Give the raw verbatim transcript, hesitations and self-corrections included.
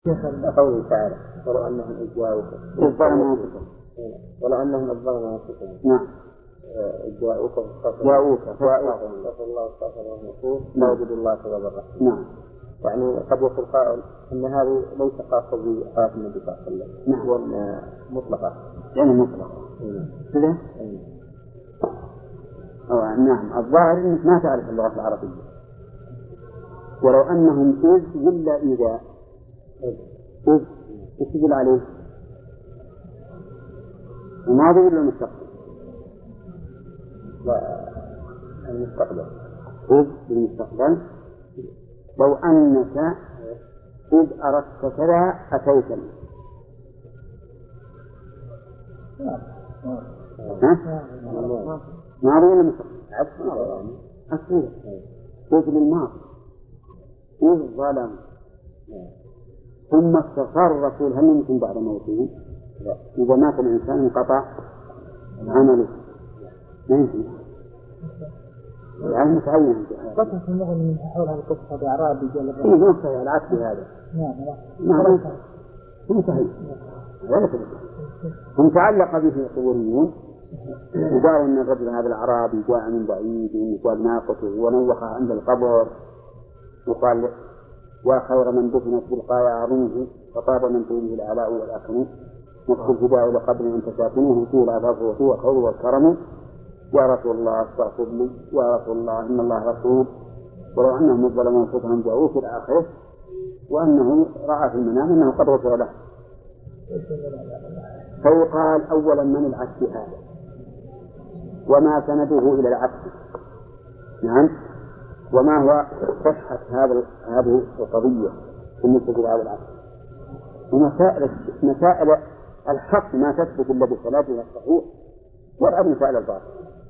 قوله تعالى ولو أنهم إذ جاءوك ولو أنهم ظلموا أنفسهم نعم جاءوك جاءوك فاستغفر الله واستغفر لهم الرسول لا يجد الله توابا رحيما. نعم. يعني قد يقول قائل أن هذه ليس خاصة بحياة النبي صلى الله عليه وسلم. نعم. وأن مطلقة. يعني مطلقة. كذا. نعم. الظاهر أنك ما تعرف اللغة العربية. ولو أنهم إذ ولا إذا إذ يسجل عليه الماضي ولا المستقبل؟ لا المستقبل. إذ بالمستقبل. لو أنك إذ أردت كذا أتيتني. ها؟ ماضي ولا مستقبل؟ أصير إذ للماضي إذ ظلم ثم استغفر الرسول هل يمكن بعد موته؟ إذا مات الإنسان انقطع عمله ما يمكن. يعني متعين قصة المغني من حول هذه القصة بأعرابي جل إيه ما صحيح العكس هذا. نعم ما هو صحيح ولا صحيح. هم تعلق به القبوريون وقالوا أن الرجل هذا الأعرابي جاء من بعيد وقال ناقته ونوخه عند القبر وقال وخير من دفنت بالقاية عظمه فطاب من طوله العلاء والأكرم نفس الفداء لقبر أن تساكنوه فيه العذاب وفيه الخير والكرم يا رسول الله استغفر لي يا رسول الله إن الله رسول ولو أنهم ظلموا أنفسهم جاءوه في الآخرة وأنه رأى في المنام أنه قد غفر له. فيقال أولا من العكس هذا وما سنده إلى العكس. نعم. وما هو صحة هذا هذه القضية بالنسبة لهذا العكس. ومسائل مسائل الحق ما تثبت إلا بسندها الصحيح ولا مسائل الباطل.